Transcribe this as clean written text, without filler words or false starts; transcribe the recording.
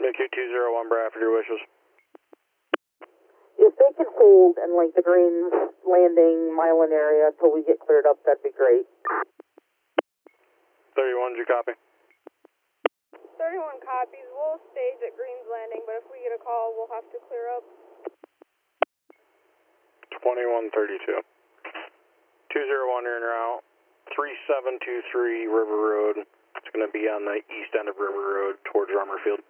201 Bradford, your wishes. If they can hold and like the Greens Landing, Milan area until we get cleared up, that'd be great. 31, did you copy? 31 copies. We'll stage at Greens Landing, but if we get a call, we'll have to clear up. 2132. 201, you're in route. 3723 River Road. It's going to be on the east end of River Road towards Rummerfield.